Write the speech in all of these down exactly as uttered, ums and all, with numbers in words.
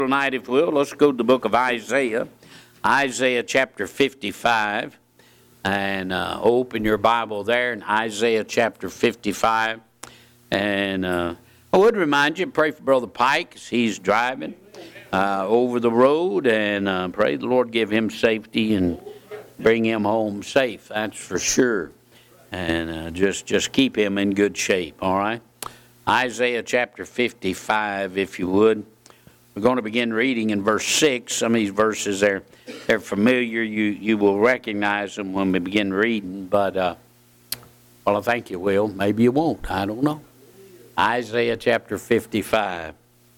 Tonight, if we will, let's go to the book of Isaiah, Isaiah chapter fifty-five, and uh, open your Bible there in Isaiah chapter fifty-five. And uh, I would remind you, pray for Brother Pike as he's driving uh, over the road, and uh, pray the Lord give him safety and bring him home safe, that's for sure. And uh, just, just keep him in good shape, all right? Isaiah chapter fifty-five, if you would. We're going to begin reading in verse six. Some of these verses, they're, they're familiar. You you will recognize them when we begin reading. But, uh, well, I think you will. Maybe you won't. I don't know. Isaiah chapter fifty-five.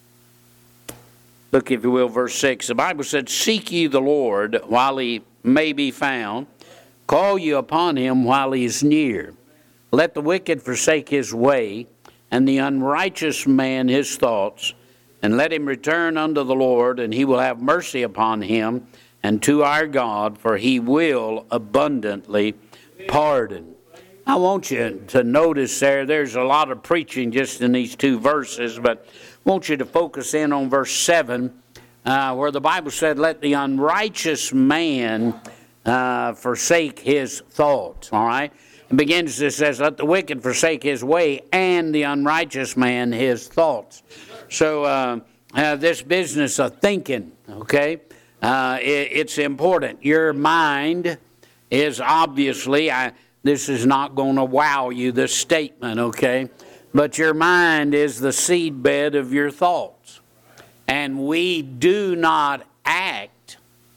Look, if you will, verse six. The Bible said, "Seek ye the Lord while he may be found. Call ye upon him while he is near. Let the wicked forsake his way, and the unrighteous man his thoughts. And let him return unto the Lord, and he will have mercy upon him, and to our God, for he will abundantly pardon." I want you to notice there, there's a lot of preaching just in these two verses, but I want you to focus in on verse seven, uh, where the Bible said, "Let the unrighteous man uh, forsake his thoughts," all right? It begins, it says, "Let the wicked forsake his way, and the unrighteous man his thoughts." So uh, uh, this business of thinking, okay, uh, it, it's important. Your mind is obviously, I, this is not going to wow you, this statement, okay, but your mind is the seedbed of your thoughts. And we do not act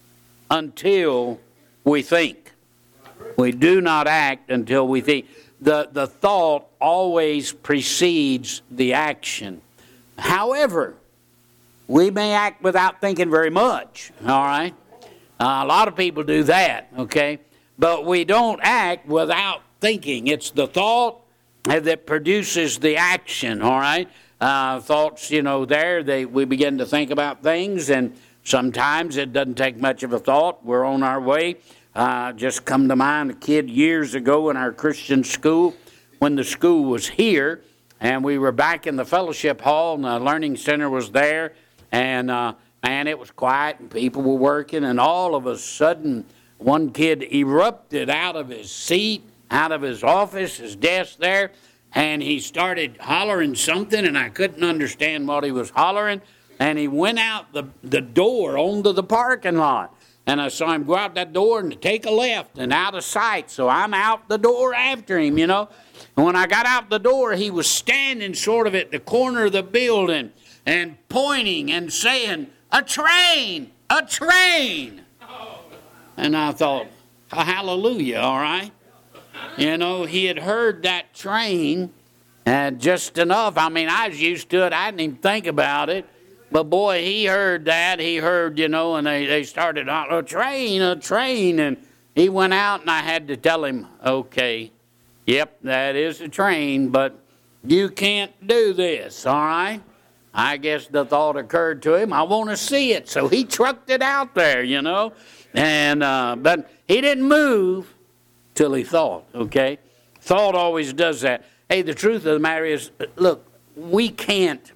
until we think. We do not act until we think. The, the thought always precedes the action. However, we may act without thinking very much, all right? Uh, a lot of people do that, okay? But we don't act without thinking. It's the thought that produces the action, all right? Uh, thoughts, you know, there, they we begin to think about things, and sometimes it doesn't take much of a thought. We're on our way. Uh, just come to mind a kid years ago in our Christian school when the school was here. And we were back in the fellowship hall, and the learning center was there. And, uh, man, it was quiet, and people were working. And all of a sudden, one kid erupted out of his seat, out of his office, his desk there. And he started hollering something, and I couldn't understand what he was hollering. And he went out the, the door onto the parking lot. And I saw him go out that door and take a left and out of sight. So I'm out the door after him, you know. And when I got out the door, he was standing sort of at the corner of the building and pointing and saying, "A train! A train!" And I thought, hallelujah, all right. You know, he had heard that train and just enough. I mean, I was used to it. I didn't even think about it. But boy, he heard that. He heard, you know, and they, they started, "A train, a train." And he went out, and I had to tell him, okay, yep, that is a train, but you can't do this, all right? I guess the thought occurred to him, I want to see it. So he trucked it out there, you know. And uh, but he didn't move till he thought, okay? Thought always does that. Hey, the truth of the matter is, look, we can't,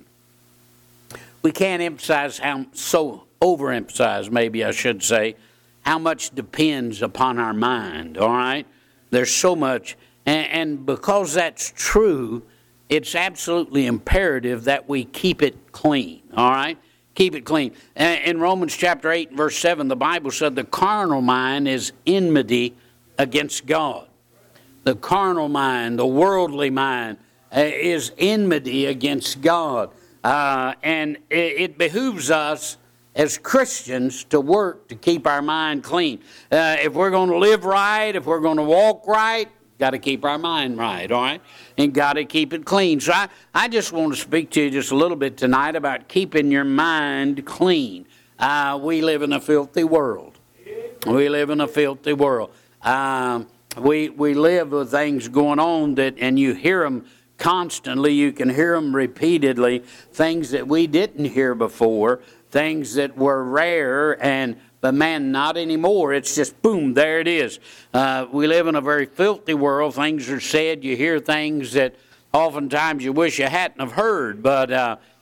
we can't emphasize how, so overemphasize, maybe I should say, how much depends upon our mind, all right? There's so much. And, and because that's true, it's absolutely imperative that we keep it clean, all right? Keep it clean. In Romans chapter eight, verse seven, the Bible said the carnal mind is enmity against God. The carnal mind, the worldly mind, uh, is enmity against God. Uh, and it, it behooves us as Christians to work to keep our mind clean. Uh, if we're going to live right, if we're going to walk right, got to keep our mind right, all right? And got to keep it clean. So I, I just want to speak to you just a little bit tonight about keeping your mind clean. Uh, we live in a filthy world. We live in a filthy world. Um, we we live with things going on that, and you hear them constantly. You can hear them repeatedly. Things that we didn't hear before. Things that were rare and but man, not anymore. It's just boom, there it is. Uh, we live in a very filthy world. Things are said. You hear things that oftentimes you wish you hadn't have heard. But uh,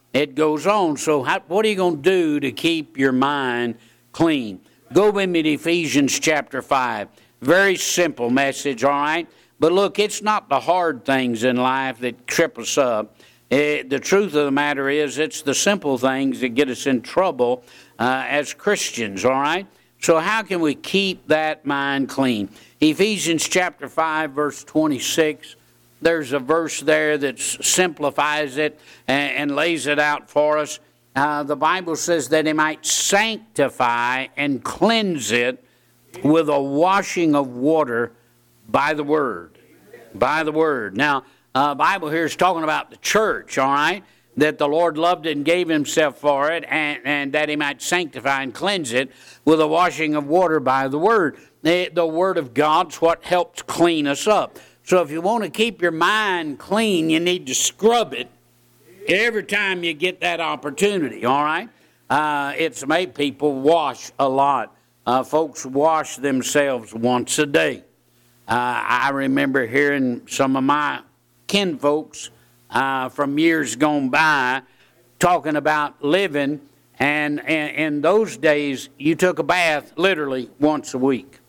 it goes on. So how, what are you going to do to keep your mind clean? Go with me to Ephesians chapter five. Very simple message, all right? But look, it's not the hard things in life that trip us up. It, the truth of the matter is it's the simple things that get us in trouble uh, as Christians, all right? So how can we keep that mind clean? Ephesians chapter five, verse twenty-six. There's a verse there that simplifies it and, and lays it out for us. Uh, the Bible says that he might sanctify and cleanse it with a washing of water by the word. By the word. Now, uh, Bible here is talking about the church, all right? That the Lord loved it and gave himself for it, and, and that he might sanctify and cleanse it with a washing of water by the word. The, the word of God's what helps clean us up. So if you want to keep your mind clean, you need to scrub it every time you get that opportunity, all right? Uh, it's made people wash a lot. Uh, folks wash themselves once a day. Uh, I remember hearing some of my kinfolks uh, from years gone by talking about living, and, and in those days, you took a bath literally once a week.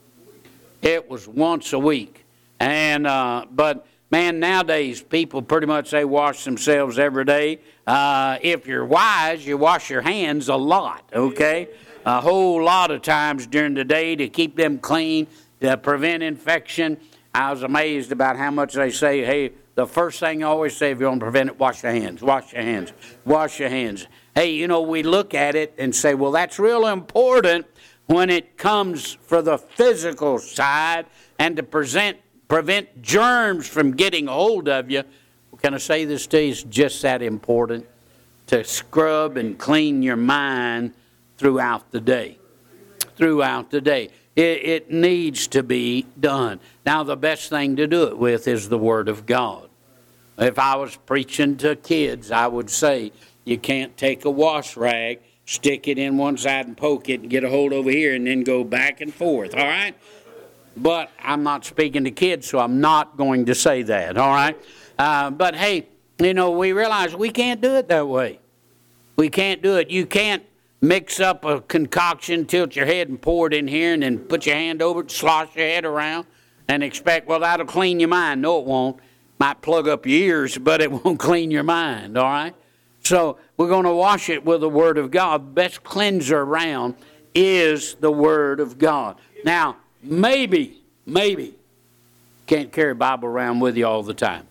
It was once a week. And uh, but man, nowadays people pretty much they wash themselves every day. Uh, if you're wise, you wash your hands a lot. Okay, a whole lot of times during the day to keep them clean, to prevent infection. I was amazed about how much they say. Hey, the first thing I always say, if you want to prevent it, wash your hands. Wash your hands. Wash your hands. Hey, you know, we look at it and say, well, that's real important when it comes for the physical side and to present. prevent germs from getting a hold of you. Can I say this to you? It's just that important to scrub and clean your mind throughout the day. Throughout the day. It, it needs to be done. Now, the best thing to do it with is the Word of God. If I was preaching to kids, I would say, you can't take a wash rag, stick it in one side and poke it and get a hold over here and then go back and forth, all right? But I'm not speaking to kids, so I'm not going to say that, all right? Uh, but, hey, you know, we realize we can't do it that way. We can't do it. You can't mix up a concoction, tilt your head and pour it in here, and then put your hand over it, slosh your head around, and expect, well, that'll clean your mind. No, it won't. Might plug up your ears, but it won't clean your mind, all right? So we're going to wash it with the Word of God. Best cleanser around is the Word of God. Now, Maybe, maybe, can't carry a Bible around with you all the time.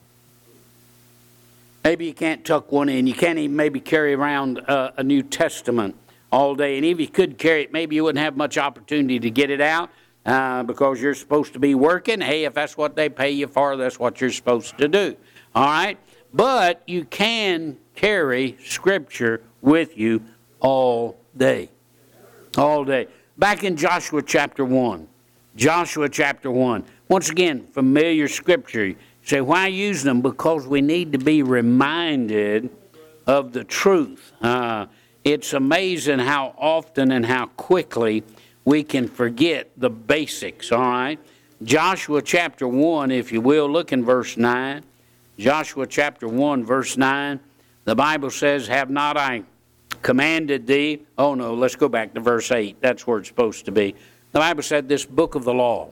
Maybe you can't tuck one in. You can't even maybe carry around uh, a New Testament all day. And if you could carry it, maybe you wouldn't have much opportunity to get it out uh, because you're supposed to be working. Hey, if that's what they pay you for, that's what you're supposed to do. All right? But you can carry Scripture with you all day. All day. Back in Joshua chapter one. Joshua chapter one. Once again, familiar scripture. You say, why use them? Because we need to be reminded of the truth. Uh, it's amazing how often and how quickly we can forget the basics, all right? Joshua chapter one, if you will, look in verse nine. Joshua chapter one, verse nine. The Bible says, have not I commanded thee? Oh, no, let's go back to verse eight. That's where it's supposed to be. The Bible said, this book of the law,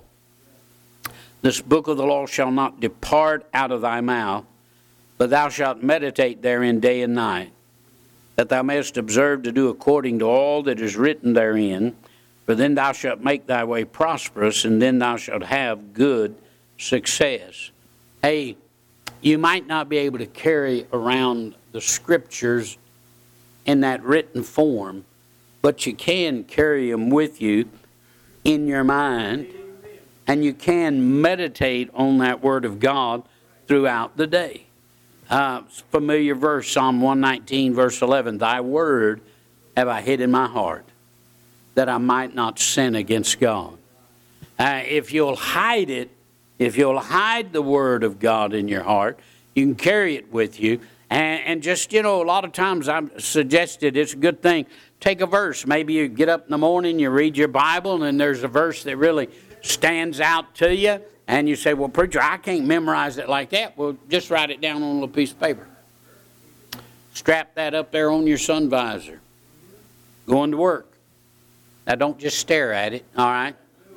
this book of the law shall not depart out of thy mouth, but thou shalt meditate therein day and night, that thou mayest observe to do according to all that is written therein, for then thou shalt make thy way prosperous, and then thou shalt have good success. Hey, you might not be able to carry around the scriptures in that written form, but you can carry them with you in your mind, and you can meditate on that Word of God throughout the day. Uh, familiar verse, Psalm one nineteen, verse eleven, thy word have I hid in my heart, that I might not sin against God. Uh, if you'll hide it, if you'll hide the Word of God in your heart, you can carry it with you. And, and just, you know, a lot of times I've suggested it's a good thing. Take a verse. Maybe you get up in the morning, you read your Bible, and there's a verse that really stands out to you. And you say, well, preacher, I can't memorize it like that. Well, just write it down on a little piece of paper. Strap that up there on your sun visor. Going to work. Now, don't just stare at it, all right?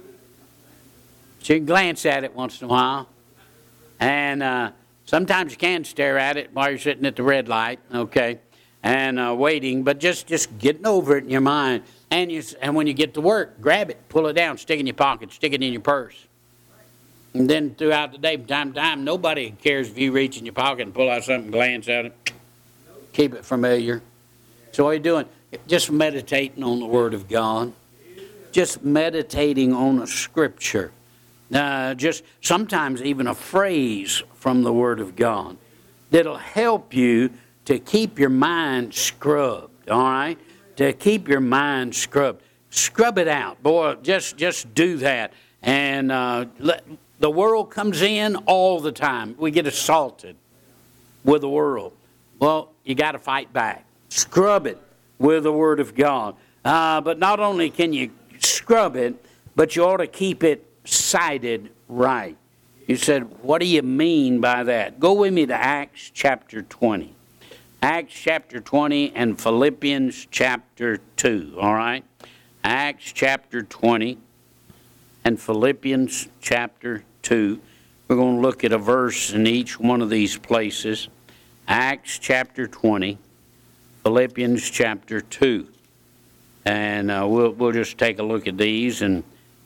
So you can glance at it once in a while. And uh, sometimes you can stare at it while you're sitting at the red light, okay, and uh, waiting. But just, just getting over it in your mind. And, you, and when you get to work, grab it, pull it down, stick it in your pocket, stick it in your purse. And then throughout the day, from time to time, nobody cares if you reach in your pocket and pull out something, glance at it. Keep it familiar. So what are you doing? Just meditating on the Word of God. Just meditating on a scripture. Uh, just sometimes even a phrase from the Word of God that'll help you to keep your mind scrubbed, all right? To keep your mind scrubbed. Scrub it out. Boy, just, just do that. And uh, let, the world comes in all the time. We get assaulted with the world. Well, you got to fight back. Scrub it with the Word of God. Uh, but not only can you scrub it, but you ought to keep it sighted right. You said, what do you mean by that? Go with me to Acts chapter twenty. Acts chapter twenty and Philippians chapter two, all right? Acts chapter twenty and Philippians chapter two. We're going to look at a verse in each one of these places. Acts chapter twenty, Philippians chapter two. And uh, we'll, we'll just take a look at these, and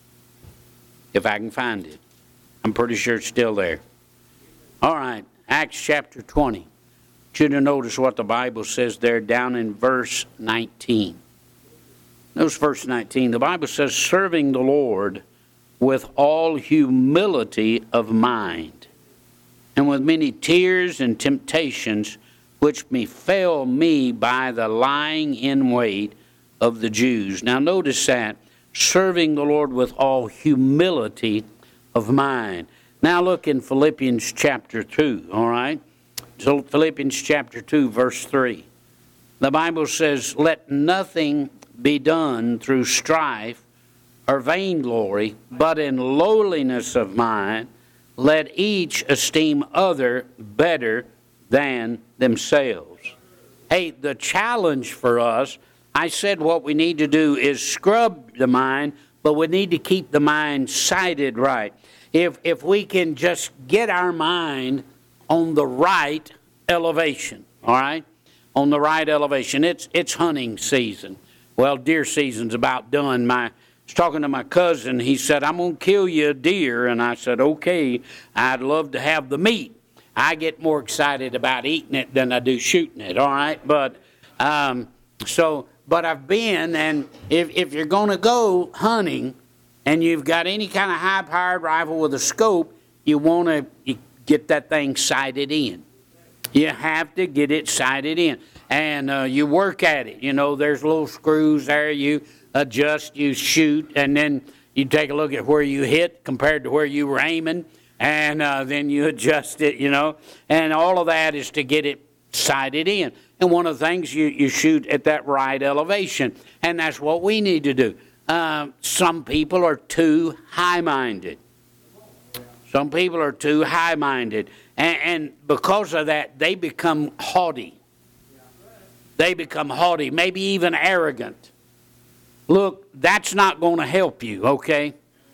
if I can find it. I'm pretty sure it's still there. All right, Acts chapter twenty. Should have noticed what the Bible says there down in verse nineteen. Notice verse nineteen. The Bible says, serving the Lord with all humility of mind, and with many tears and temptations, which befell me by the lying in wait of the Jews. Now notice that, serving the Lord with all humility of mind. Now look in Philippians chapter two, all right? So Philippians chapter two, verse three. The Bible says, let nothing be done through strife or vainglory, but in lowliness of mind, let each esteem other better than themselves. Hey, the challenge for us, I said what we need to do is scrub the mind, but we need to keep the mind sighted right. If, if we can just get our mind on the right elevation, all right? On the right elevation. It's, it's hunting season. Well, deer season's about done. My I was talking to my cousin. He said, I'm going to kill you a deer. And I said, okay, I'd love to have the meat. I get more excited about eating it than I do shooting it, all right? But um, so, but I've been, and if, if you're going to go hunting and you've got any kind of high-powered rifle with a scope, you want to get that thing sighted in. You have to get it sighted in. And uh, you work at it. You know, there's little screws there. You adjust, you shoot, and then you take a look at where you hit compared to where you were aiming, and uh, then you adjust it, you know. And all of that is to get it sighted in. And one of the things, you, you shoot at that right elevation. And that's what we need to do. Uh, some people are too high-minded. Some people are too high-minded. And, and because of that, they become haughty. They become haughty, maybe even arrogant. Look, that's not going to help you, okay?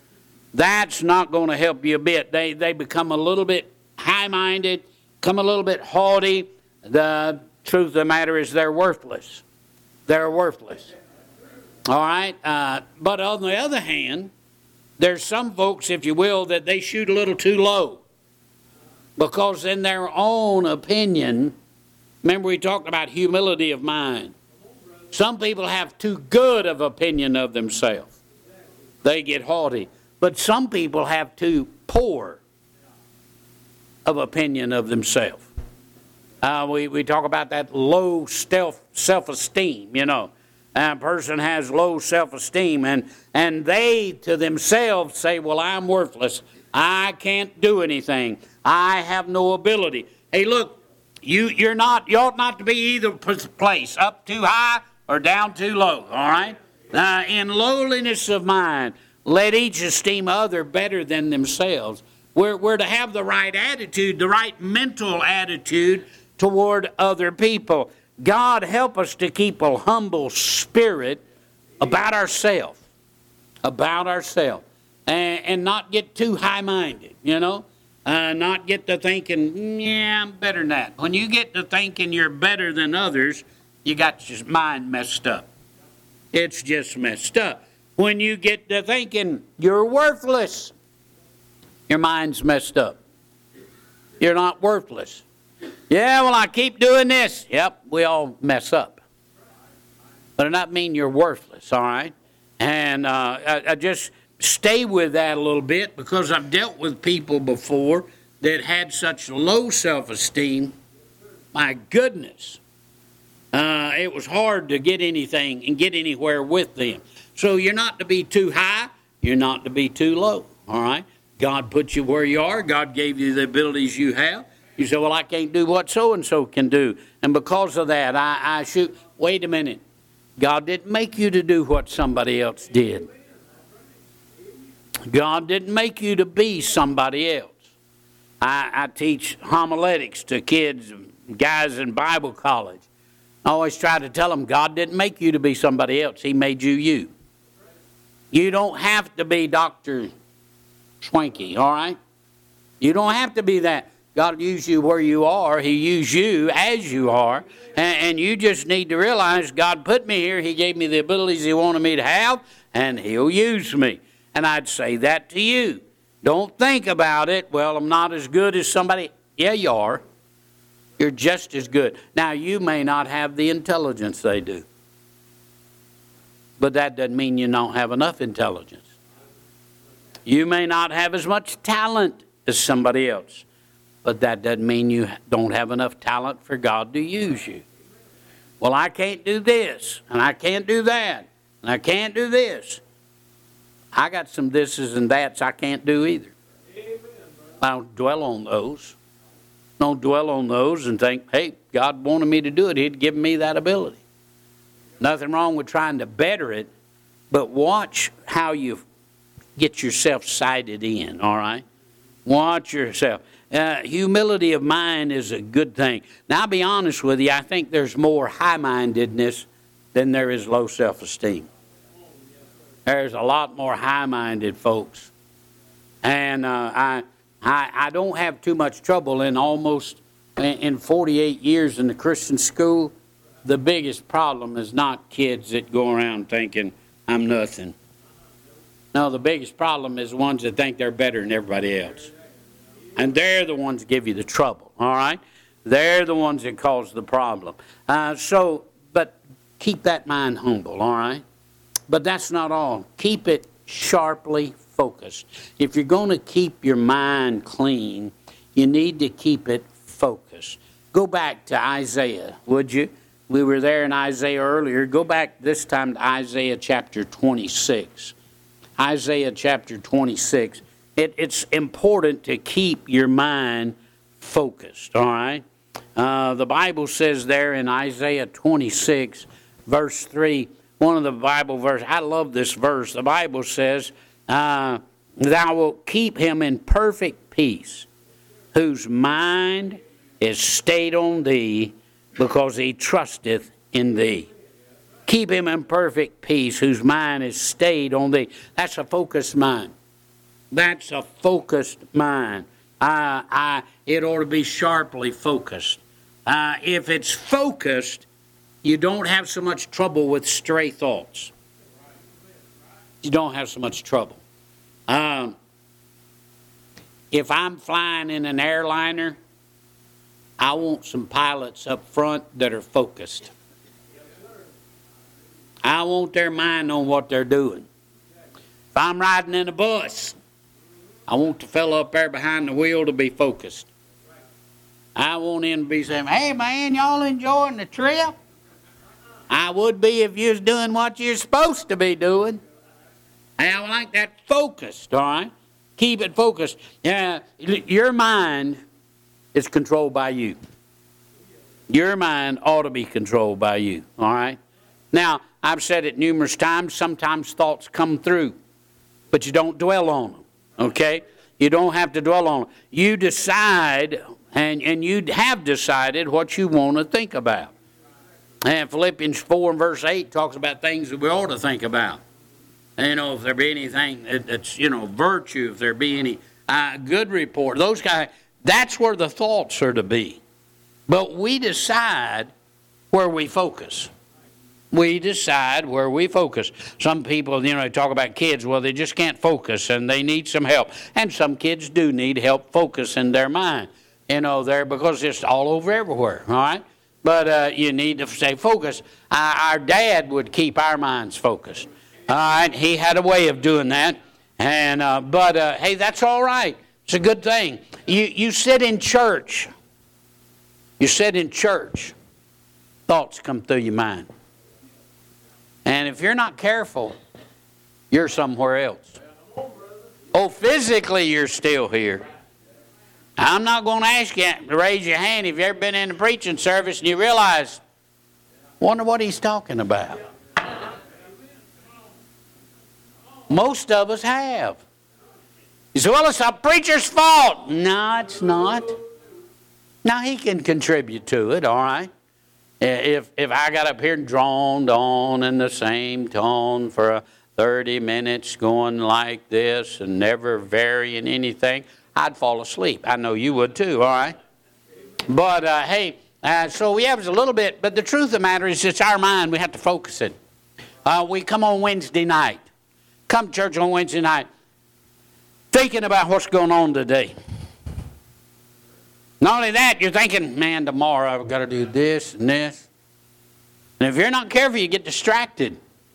That's not going to help you a bit. They they become a little bit high-minded, become a little bit haughty. The truth of the matter is they're worthless. They're worthless. All right? Uh, but on the other hand, there's some folks, if you will, that they shoot a little too low. Because in their own opinion, remember we talked about humility of mind. Some people have too good of opinion of themselves. They get haughty. But some people have too poor of opinion of themselves. Uh, we, we talk about that low self, self-esteem, you know. A person has low self-esteem, and, and they to themselves say, well, I'm worthless. I can't do anything. I have no ability. Hey, look, you, you're not, you ought not to be either place, up too high or down too low, all right? Uh, in lowliness of mind, let each esteem other better than themselves. We're, we're to have the right attitude, the right mental attitude toward other people. God help us to keep a humble spirit about ourselves, about ourselves, and, and not get too high-minded, you know, uh, not get to thinking, yeah, I'm better than that. When you get to thinking you're better than others, you got your mind messed up. It's just messed up. When you get to thinking you're worthless, your mind's messed up. You're not worthless. Yeah, well, I keep doing this. Yep, we all mess up. But it doesn't mean you're worthless, all right? And uh, I, I just stay with that a little bit because I've dealt with people before that had such low self-esteem. My goodness. Uh, it was hard to get anything and get anywhere with them. So you're not to be too high. You're not to be too low, all right? God put you where you are. God gave you the abilities you have. You say, well, I can't do what so-and-so can do. And because of that, I, I shoot. Wait a minute. God didn't make you to do what somebody else did. God didn't make you to be somebody else. I, I teach homiletics to kids, guys in Bible college. I always try to tell them, God didn't make you to be somebody else. He made you you. You don't have to be Doctor Swanky, all right? You don't have to be that. God will use you where you are. He used you as you are. And, and you just need to realize God put me here. He gave me the abilities He wanted me to have, and He'll use me. And I'd say that to you. Don't think about it. Well, I'm not as good as somebody. Yeah, you are. You're just as good. Now, you may not have the intelligence they do. But that doesn't mean you don't have enough intelligence. You may not have as much talent as somebody else. But that doesn't mean you don't have enough talent for God to use you. Well, I can't do this, and I can't do that, and I can't do this. I got some thises and that's I can't do either. I don't dwell on those. Don't dwell on those and think, hey, God wanted me to do it. He'd given me that ability. Nothing wrong with trying to better it, but watch how you get yourself sighted in, all right? Watch yourself. Uh, humility of mind is a good thing. Now, I'll be honest with you, I think there's more high-mindedness than there is low self-esteem. There's a lot more high-minded folks. And uh, I, I I don't have too much trouble in almost, in forty-eight years in the Christian school, the biggest problem is not kids that go around thinking, I'm nothing. No, the biggest problem is the ones that think they're better than everybody else. And they're the ones that give you the trouble, all right? They're the ones that cause the problem. Uh, so, but keep that mind humble, all right? But that's not all. Keep it sharply focused. If you're going to keep your mind clean, you need to keep it focused. Go back to Isaiah, would you? We were there in Isaiah earlier. Go back this time to Isaiah chapter twenty-six. Isaiah chapter twenty-six. It, it's important to keep your mind focused, all right? Uh, the Bible says there in Isaiah twenty-six, verse three, one of the Bible verses, I love this verse. The Bible says, uh, thou wilt keep him in perfect peace, whose mind is stayed on thee, because he trusteth in thee. Keep him in perfect peace, whose mind is stayed on thee. That's a focused mind. That's a focused mind. Uh, I, it ought to be sharply focused. Uh, if it's focused, you don't have so much trouble with stray thoughts. You don't have so much trouble. Um, if I'm flying in an airliner, I want some pilots up front that are focused. I want their mind on what they're doing. If I'm riding in a bus, I want the fellow up there behind the wheel to be focused. I want him to be saying, hey man, y'all enjoying the trip? I would be if you was doing what you're supposed to be doing. And I like that focused, all right? Keep it focused. Yeah, your mind is controlled by you. Your mind ought to be controlled by you, all right? Now, I've said it numerous times, sometimes thoughts come through, but you don't dwell on them, okay? You don't have to dwell on them. You decide, and, and you have decided what you want to think about. And Philippians four and verse eight talks about things that we ought to think about. And, you know, if there be anything that's, you know, virtue, if there be any uh, good report, those guys, that's where the thoughts are to be. But we decide where we focus. We decide where we focus. Some people, you know, talk about kids, well, they just can't focus and they need some help. And some kids do need help focusing their mind, you know, there because it's all over everywhere, all right? But uh, you need to stay focused. Uh, our dad would keep our minds focused. All right, he had a way of doing that. And uh, but, uh, hey, that's all right. It's a good thing. You, you sit in church. You sit in church. Thoughts come through your mind. And if you're not careful, you're somewhere else. Oh, physically you're still here. I'm not going to ask you to raise your hand if you've ever been in a preaching service and you realize, wonder what he's talking about. Most of us have. You say, well, it's a preacher's fault. No, it's not. Now, he can contribute to it, all right? If if I got up here and droned on in the same tone for thirty minutes going like this and never varying anything, I'd fall asleep. I know you would too, all right? But, uh, hey, uh, so we have a little bit, but the truth of the matter is it's our mind. We have to focus it. Uh, we come on Wednesday night. Come to church on Wednesday night thinking about what's going on today. Not only that, you're thinking, man, tomorrow I've got to do this and this. And if you're not careful, you get distracted.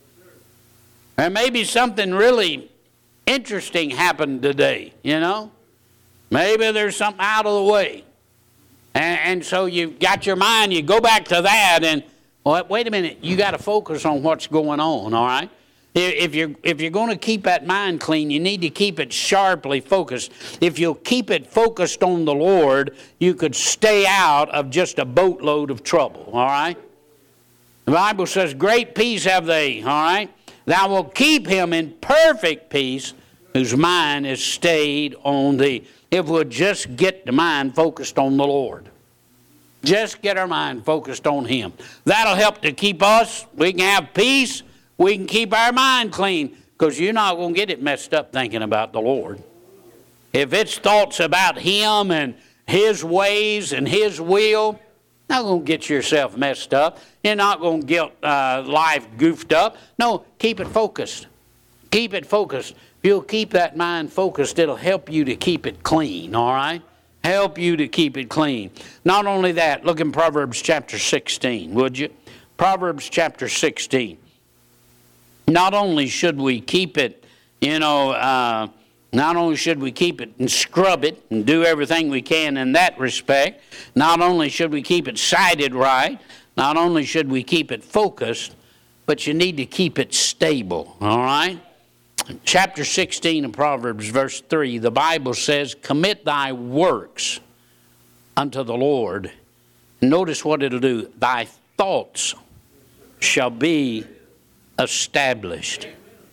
There may be something really interesting happened today, you know. Maybe there's something out of the way. And, and so you've got your mind, you go back to that and, well, wait a minute, you got to focus on what's going on, all right? If you're, if you're going to keep that mind clean, you need to keep it sharply focused. If you'll keep it focused on the Lord, you could stay out of just a boatload of trouble, all right? The Bible says, great peace have they, all right? Thou wilt keep him in perfect peace whose mind is stayed on thee. If we'll just get the mind focused on the Lord. Just get our mind focused on him. That'll help to keep us. We can have peace. We can keep our mind clean because you're not going to get it messed up thinking about the Lord. If it's thoughts about him and his ways and his will, you're not going to get yourself messed up. You're not going to get uh, life goofed up. No, keep it focused. Keep it focused. If you'll keep that mind focused, it'll help you to keep it clean, all right? Help you to keep it clean. Not only that, look in Proverbs chapter sixteen, would you? Proverbs chapter sixteen. Not only should we keep it, you know, uh, not only should we keep it and scrub it and do everything we can in that respect, not only should we keep it sighted right, not only should we keep it focused, but you need to keep it stable, all right? Chapter sixteen of Proverbs, verse three, the Bible says, commit thy works unto the Lord. Notice what it'll do. Thy thoughts shall be established.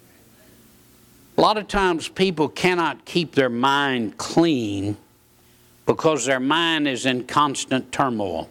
A lot of times people cannot keep their mind clean because their mind is in constant turmoil.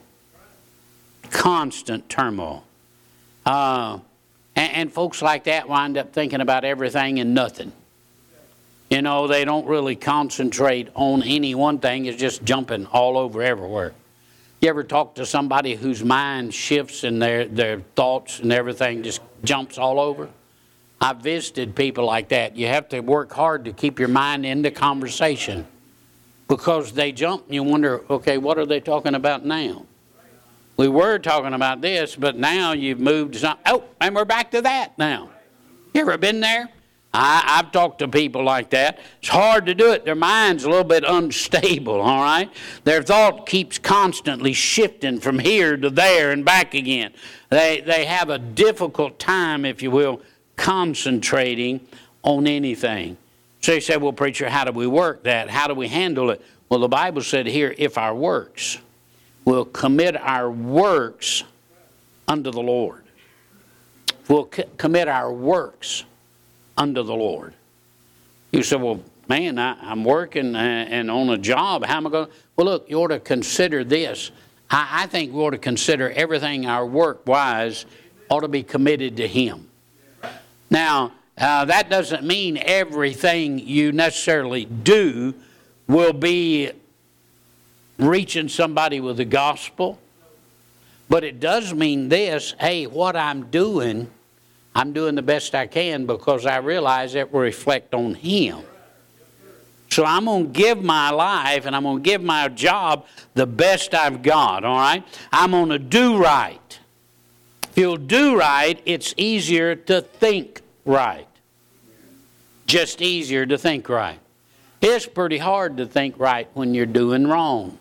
Constant turmoil. Uh, and, and folks like that wind up thinking about everything and nothing. You know, they don't really concentrate on any one thing. It's just jumping all over everywhere. You ever talk to somebody whose mind shifts and their, their thoughts and everything just jumps all over? I've visited people like that. You have to work hard to keep your mind in the conversation because they jump and you wonder, okay, what are they talking about now? We were talking about this, but now you've moved to something. Oh, and we're back to that now. You ever been there? I, I've talked to people like that. It's hard to do it. Their mind's a little bit unstable, all right? Their thought keeps constantly shifting from here to there and back again. They, they have a difficult time, if you will, concentrating on anything. So you say, well, preacher, how do we work that? How do we handle it? Well, the Bible said here, if our works, we'll commit our works unto the Lord. We'll c- commit our works unto the Lord. You say, well, man, I, I'm working and, and on a job. How am I going to? Well, look, you ought to consider this. I, I think we ought to consider everything our work-wise ought to be committed to Him. Now, uh, that doesn't mean everything you necessarily do will be reaching somebody with the gospel. But it does mean this, hey, what I'm doing, I'm doing the best I can because I realize it will reflect on Him. So I'm going to give my life and I'm going to give my job the best I've got, all right? I'm going to do right. If you'll do right, it's easier to think right. Just easier to think right. It's pretty hard to think right when you're doing wrong.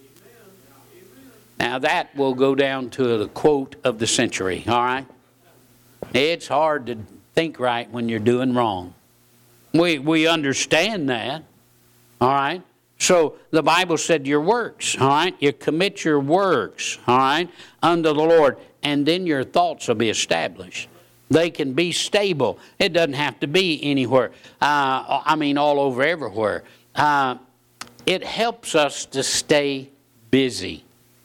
Now that will go down to the quote of the century, all right? It's hard to think right when you're doing wrong. We we understand that, all right? So the Bible said your works, all right? You commit your works, all right, unto the Lord, and then your thoughts will be established. They can be stable. It doesn't have to be anywhere. Uh, I mean, all over everywhere. Uh, it helps us to stay busy.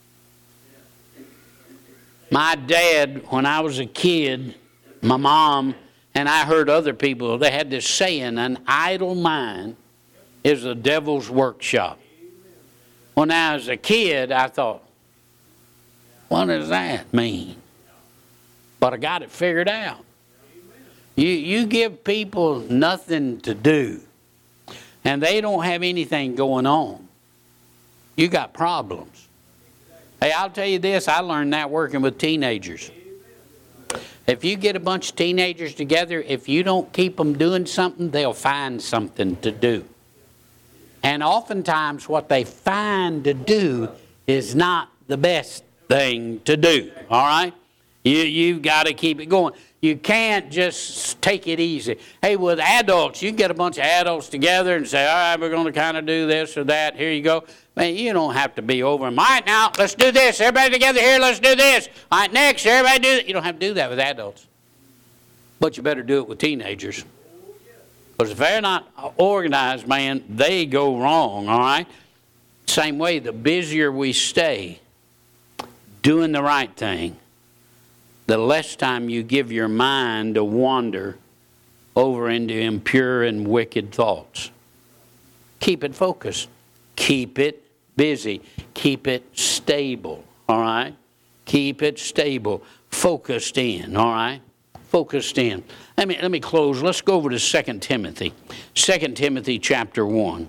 My dad, when I was a kid, my mom, and I heard other people, they had this saying, an idle mind is the devil's workshop. When I was a kid, I thought, what does that mean? But I got it figured out. You, you give people nothing to do, and they don't have anything going on, you got problems. Hey, I'll tell you this, I learned that working with teenagers. If you get a bunch of teenagers together, if you don't keep them doing something, they'll find something to do. And oftentimes what they find to do is not the best thing to do, all right? You, you've got to keep it going. You can't just take it easy. Hey, with adults, you can get a bunch of adults together and say, all right, we're going to kind of do this or that. Here you go. Man, you don't have to be over them. All right, now, let's do this. Everybody together here, let's do this. All right, next, everybody do it. You don't have to do that with adults. But you better do it with teenagers. Because if they're not organized, man, they go wrong, all right? Same way, the busier we stay doing the right thing, the less time you give your mind to wander over into impure and wicked thoughts. Keep it focused. Keep it busy. Keep it stable, all right? Keep it stable. Focused in, all right? Focused in. Let me, let me close. Let's go over to Second Timothy. Second Timothy chapter one.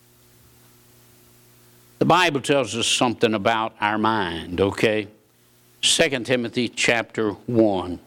The Bible tells us something about our mind, okay? Second Timothy chapter one.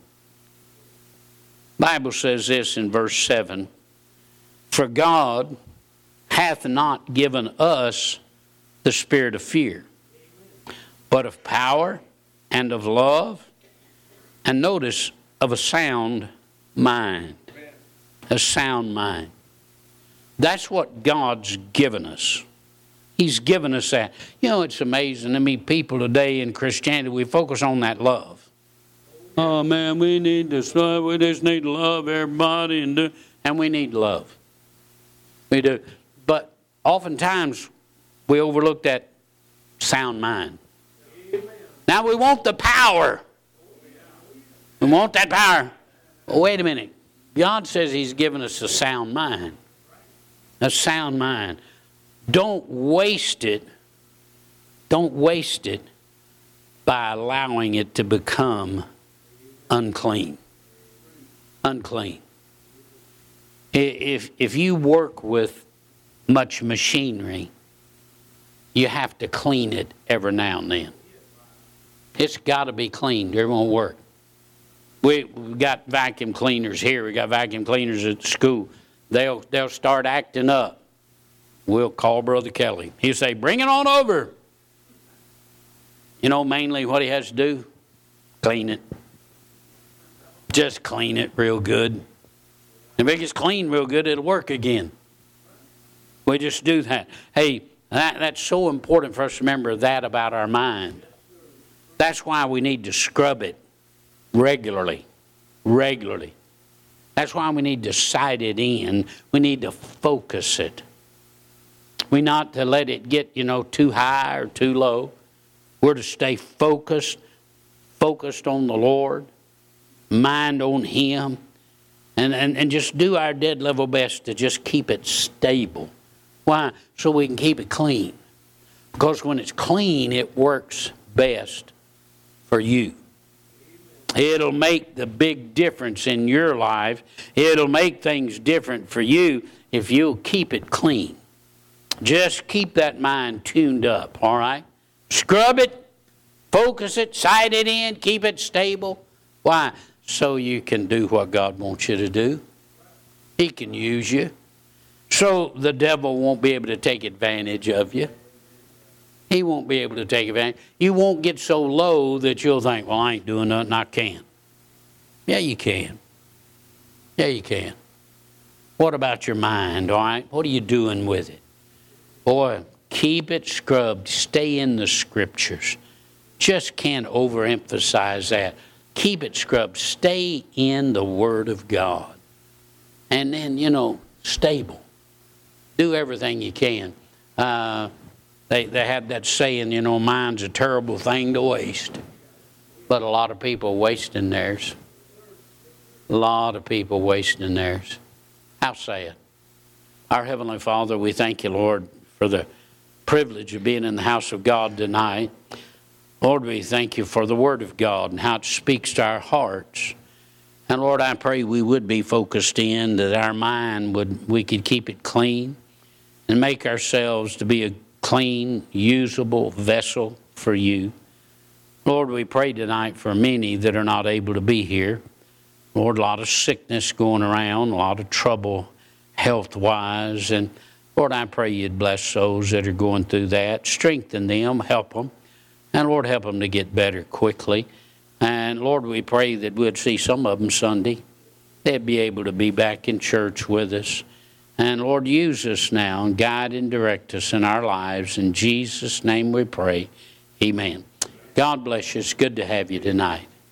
Bible says this in verse seven. For God hath not given us the spirit of fear, but of power and of love, and notice, of a sound mind. A sound mind. That's what God's given us. He's given us that. You know, it's amazing to me, people today in Christianity, we focus on that love. Oh, man, we need this love. We just need to love everybody. And, do, and we need love. We do. But oftentimes, we overlook that sound mind. Now, we want the power. We want that power. Well, wait a minute. God says He's given us a sound mind. A sound mind. Don't waste it. Don't waste it by allowing it to become unclean. Unclean. If, if you work with much machinery, you have to clean it every now and then. It's got to be cleaned. It won't work. We, we've got vacuum cleaners here. We got vacuum cleaners at school. They'll, they'll start acting up. We'll call Brother Kelly. He'll say, bring it on over. You know, mainly what he has to do? Clean it. Just clean it real good. If it gets cleaned real good, it'll work again. We just do that. Hey, that, that's so important for us to remember that about our mind. That's why we need to scrub it regularly. Regularly. That's why we need to sight it in. We need to focus it. We not to let it get, you know, too high or too low. We're to stay focused, focused on the Lord, mind on Him, and, and, and just do our dead level best to just keep it stable. Why? So we can keep it clean. Because when it's clean, it works best for you. It'll make the big difference in your life. It'll make things different for you if you'll keep it clean. Just keep that mind tuned up, all right? Scrub it, focus it, sight it in, keep it stable. Why? So you can do what God wants you to do. He can use you. So the devil won't be able to take advantage of you. He won't be able to take advantage. You won't get so low that you'll think, well, I ain't doing nothing, I can't. Yeah, you can. Yeah, you can. What about your mind, all right? What are you doing with it? Boy, keep it scrubbed. Stay in the Scriptures. Just can't overemphasize that. Keep it scrubbed. Stay in the Word of God. And then, you know, stable. Do everything you can. Uh, They, they have that saying, you know, mind's a terrible thing to waste. But a lot of people wasting theirs. A lot of people wasting theirs. How sad. Our Heavenly Father, we thank you, Lord, for the privilege of being in the house of God tonight. Lord, we thank you for the Word of God and how it speaks to our hearts. And Lord, I pray we would be focused in, that our mind would, we could keep it clean and make ourselves to be a clean, usable vessel for you. Lord, we pray tonight for many that are not able to be here. Lord, a lot of sickness going around, a lot of trouble health-wise. And Lord, I pray you'd bless those that are going through that. Strengthen them, help them. And Lord, help them to get better quickly. And Lord, we pray that we'd see some of them Sunday. They'd be able to be back in church with us. And Lord, use us now and guide and direct us in our lives. In Jesus' name we pray. Amen. God bless you. It's good to have you tonight.